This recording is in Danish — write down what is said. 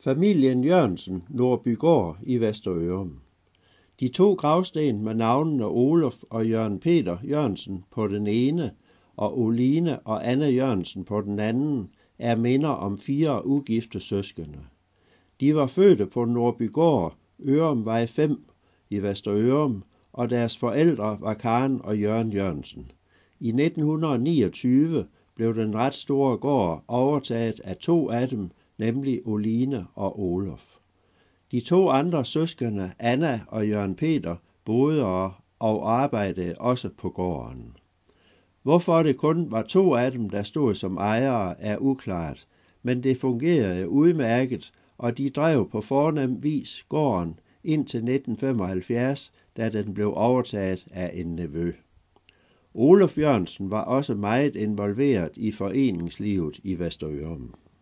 Familien Jørgensen, Nordbygård i Vesterørum. De 2 gravsten med navnene Olof og Jørgen Peter Jørgensen på den ene og Oline og Anne Jørgensen på den anden er minder om 4 ugifte søskende. De var fødte på Nordbygård, Ørumvej 5 i Vesterørum, og deres forældre var Karen og Jørgen Jørgensen. I 1929 blev den ret store gård overtaget af 2 af dem, nemlig Oline og Olof. De 2 andre søskende, Anna og Jørgen Peter, boede og arbejdede også på gården. Hvorfor det kun var 2 af dem, der stod som ejere, er uklart, men det fungerede udmærket, og de drev på fornem vis gården indtil 1975, da den blev overtaget af en nevø. Olof Jørgensen var også meget involveret i foreningslivet i Vesterørum.